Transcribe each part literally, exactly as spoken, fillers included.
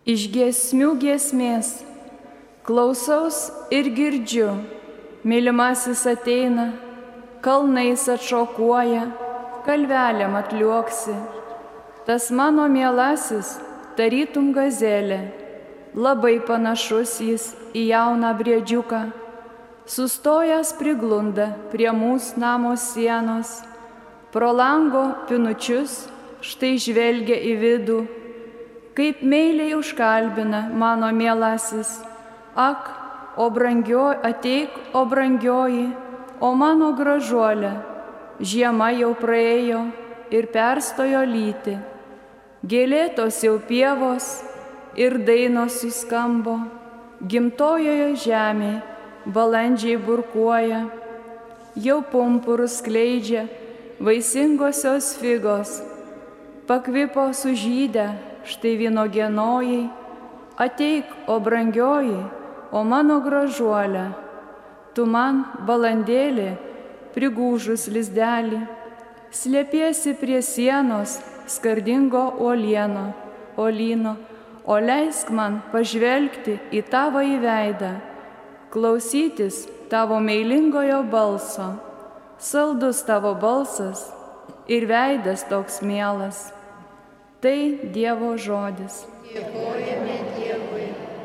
Iš giesmių giesmės klausaus ir girdžiu, mylimasis ateina, kalnais atšokuoja, kalvelėm atliuoksi. Tas mano mielasis, tarytum gazelė, labai panašus jis į jauną briedžiuką. Sustojęs priglunda prie mūsų namo sienos, pro lango pinučius štai žvelgia į vidų, kaip meiliai užkalbina mano mielasis. Ak, o brangioji, ateik, o brangioji, o mano gražuolė, žiema jau praėjo ir perstojo lyti, gėlėtos jau pievos ir dainos suskambo, gimtojoje žemėje balandžiai burkuoja, jau pumpurus skleidžia vaisingosios figos, pakvipo sužydę štai vynuogienojai. Ateik, o brangioji, o mano gražuolė, tu man, balandėlį, prigūžus lizdelį, slėpiesi prie sienos skardingo uolieno, uolyno, o leisk man pažvelgti į tavo įveidą, klausytis tavo meilingojo balso, saldus tavo balsas ir veidas toks mielas. Tai Dievo žodis. Dėkojame Dievui.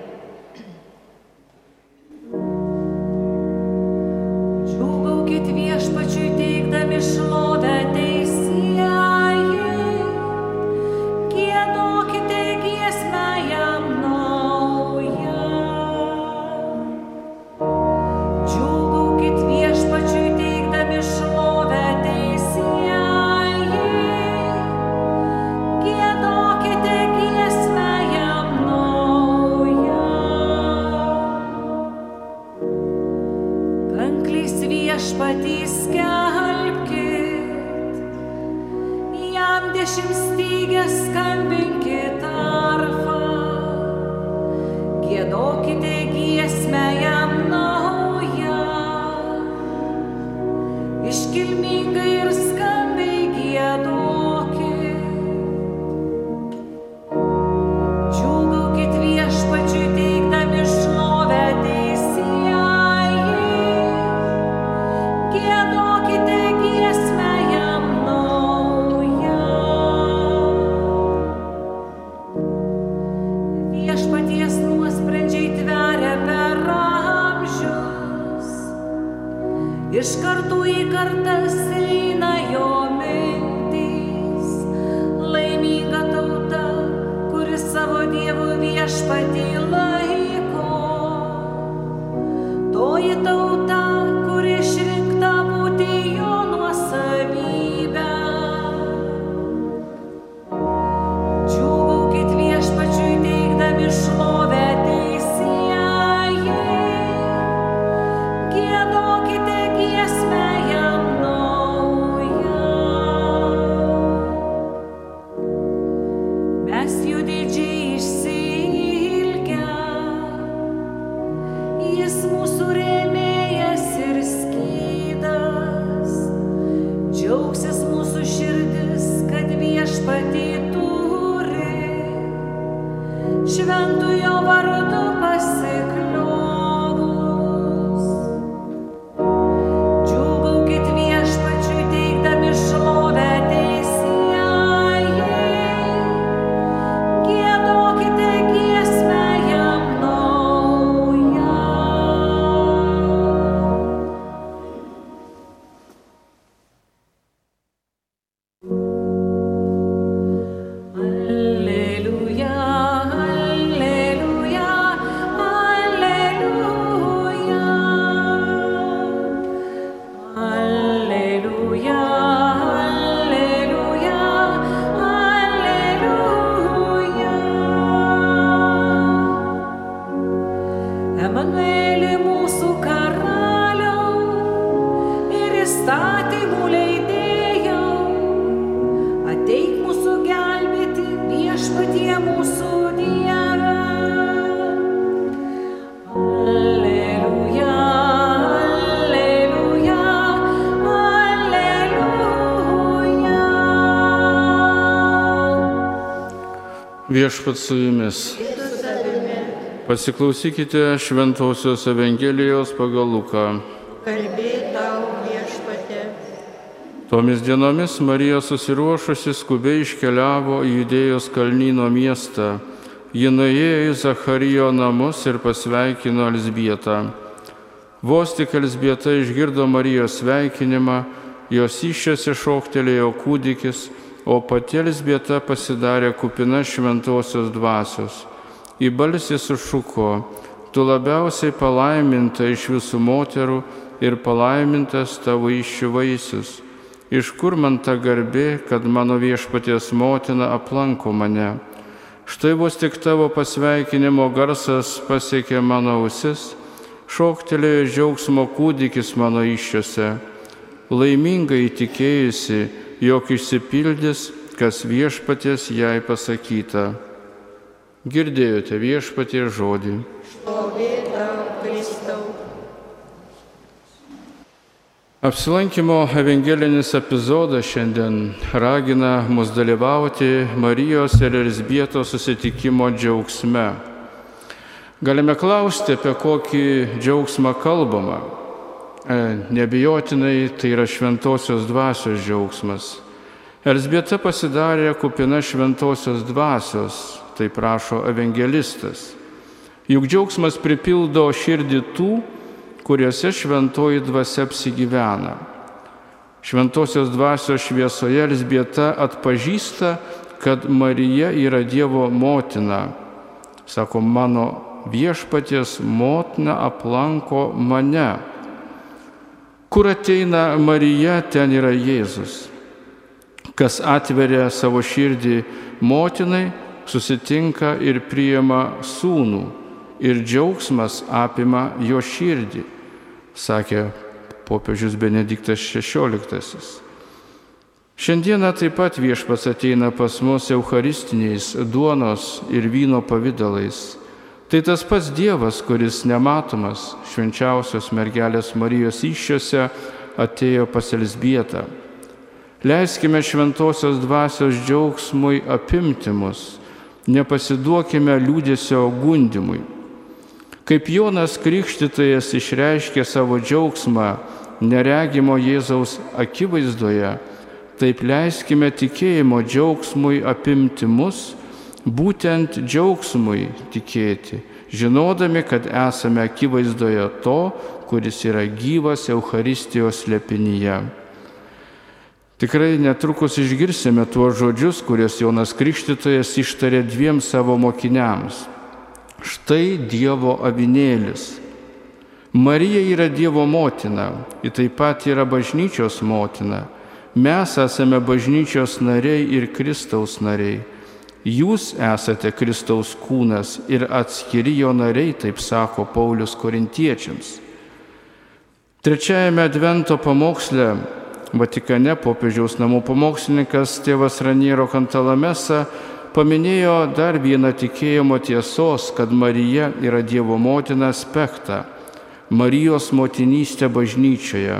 Džiūgaukit Viešpačiui teikdami šlovę teisėjai, giedokite giesmę jam naują. Džiūgaukit Viešpačiui teikdami šlovę teisėjai, giedokite giesmę jam naują. Kankliais Viešpatį skelbkit, jam dešimtstygę skambinkit arfą, giedokite giesmę jam naują, iškilmingai ir skambiai giedokit. Džiūgaukit Viešpačiui teikdami šlovę teisėjai, giedokite giesmę jam naują. Viešpaties nuosprendžiai tveria per amžius, iš kartų į kartas eina jo mintys. Laiminga tauta, kuri savo Dievų Viešpatį laiko, toji tauta, kuri išrinkta būti jo nuosavybę. Džiūgaukit Viešpačiui teikdami šlovę teisėjai, giedokite giesmę jam naują. Mes jų didžiai išsiilgę, jis mūsų rėmėjas ir skydas. Džiaugsis mūsų širdis, kad Viešpatį turi, šventojo vardu pasikliovus. Džiūgaukit Viešpačiui teikdami šlovę teisėjai, giedokite giesmę jam naują. Alleluja, alleluja, alleluja. Alleluja, alleluja, alleluja. Emanueli mūsų karaliau ir įstatymų leidėjau, ateik mūsų gelbėti, Viešpatie mūsų Dieve. Alleluja, alleluja, alleluja. Viešpats su jumis. Ir Pasiklausykite Šventosios Evangelijos pagal Luką. Garbė tau, Viešpatie. Tomis dienomis Marija susiruošusi skubiai iškeliavo į Judėjos kalnyno miestą. Ji nuėjo į Zacharijo namus ir pasveikino Elzbietą. Vos tik Elzbieta išgirdo Marijos sveikinimą, jos įsčiose šoktelėjo kūdikis, o pati Elzbieta pasidarė kupina šventosios dvasios. Į balsį sušuko: tu labiausiai palaiminta iš visų moterų ir palaimintas tavo įsčių vaisius. Iš kur man ta garbė, kad mano Viešpaties motina aplanko mane? Štai vos tik tavo pasveikinimo garsas pasiekė mano ausis, šoktelėjo džiaugsmo kūdikis mano įsčiose. Laimingai įtikėjusi, jog išsipildys, kas Viešpaties jai pasakyta. Girdėjote Viešpaties žodį. Šlovė tau, Kristau. Apsilankimo evangelinis epizodas šiandien ragina mus dalyvauti Marijos ir Elzbietos susitikimo džiaugsme. Galime klausti, apie kokį džiaugsmą kalbama. E, nebijotinai tai yra šventosios dvasios džiaugsmas. Elzbieta pasidarė kupina šventosios dvasios, taip rašo evangelistas. Juk džiaugsmas pripildo širdį tų, kuriuose šventoji dvasia apsigyvena. Šventosios dvasios šviesoje Elzbieta atpažįsta, kad Marija yra Dievo motina. Sako, mano Viešpaties motina aplanko mane. Kur ateina Marija, ten yra Jėzus. Kas atveria savo širdį motinai, susitinka ir priima sūnų, ir džiaugsmas apima jo širdį, sakė popiežius Benediktas šešioliktasis. Šiandieną taip pat Viešpats ateina pas mus eucharistiniais duonos ir vyno pavidalais. Tai tas pats Dievas, kuris nematomas švenčiausios mergelės Marijos įsčiose atėjo pas Elzbietą. Leiskime šventosios dvasios džiaugsmui apimti mus, nepasiduokime liūdesio gundymui. Kaip Jonas Krikštytojas išreiškė savo džiaugsmą neregimo Jėzaus akivaizdoje, taip leiskime tikėjimo džiaugsmui apimti mus, būtent džiaugsmui tikėti, žinodami, kad esame akivaizdoje to, kuris yra gyvas Eucharistijos slėpinyje. Tikrai netrukus išgirsime tuos žodžius, kuriuos Jonas Krikštytojas ištarė dviem savo mokiniams. Štai Dievo avinėlis. Marija yra Dievo motina, ji taip pat yra bažnyčios motina. Mes esame bažnyčios nariai ir Kristaus nariai. Jūs esate Kristaus kūnas ir atskiri jo nariai, taip sako Paulius Korintiečiams. Trečiajame Advento pamoksle Vatikane popiežiaus namų pamokslininkas tėvas Raniero Cantalamessa paminėjo dar vieną tikėjimo tiesos, kad Marija yra Dievo motina aspektą – Marijos motinystę bažnyčioje.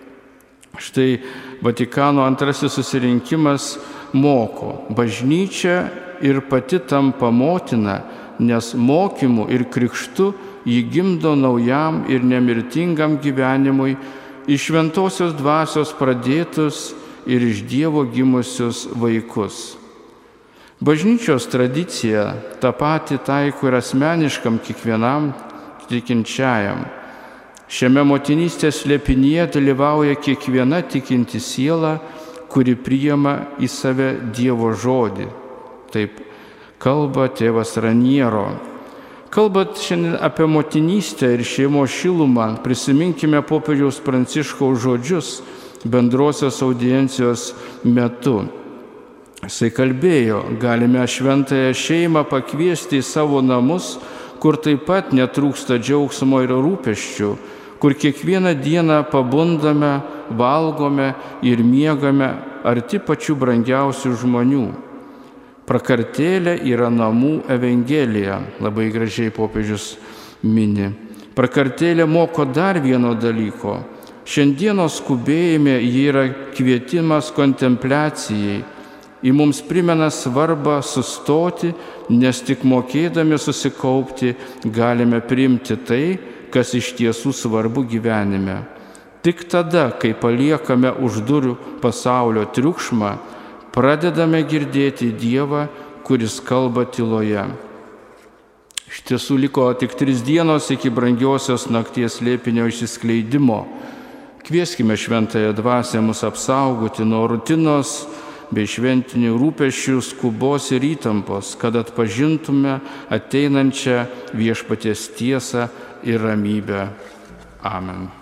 Štai Vatikano antrasis susirinkimas moko, bažnyčia ir pati tampa motina, nes mokymu ir krikštu jį gimdo naujam ir nemirtingam gyvenimui iš šventosios dvasios pradėtus ir iš Dievo gimusius vaikus. Bažnyčios tradicija tą patį taiko ir asmeniškam kiekvienam tikinčiajam. Šiame motinystės slėpinyje dalyvauja kiekviena tikinti siela, kuri priima į save Dievo žodį. Taip kalba tėvas Raniero. Kalbant šiandien apie motinystę ir šeimos šilumą, prisiminkime popiežiaus Pranciškaus žodžius bendrosios audiencijos metu. Jisai kalbėjo, galime šventąją šeimą pakviesti į savo namus, kur taip pat netrūksta džiaugsmo ir rūpesčių, kur kiekvieną dieną pabundame, valgome ir miegame arti pačių brangiausių žmonių. Prakartėlė yra namų evangelija, labai gražiai popiežius mini. Prakartėlė moko dar vieno dalyko. Šiandienos skubėjime ji yra kvietimas kontempliacijai. Ji mums primena svarbą sustoti, nes tik mokėdami susikaupti galime priimti tai, kas iš tiesų svarbu gyvenime. Tik tada, kai paliekame už durų pasaulio triukšmą, pradedame girdėti Dievą, kuris kalba tyloje. Iš tiesų liko tik tris dienos iki brangiosios nakties slėpinio išsiskleidimo. Kvieskime šventąją dvasią mus apsaugoti nuo rutinos bei šventinių rūpesčių, skubos ir įtampos, kad atpažintume ateinančią viešpaties tiesą ir ramybę. Amen.